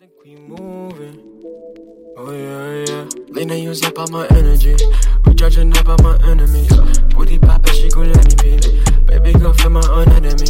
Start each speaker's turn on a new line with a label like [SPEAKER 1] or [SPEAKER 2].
[SPEAKER 1] We moving, oh yeah, yeah. Lena use up all my energy. We judging up all my enemies. Booty pop and she go let me be. Baby girl feel my own enemy.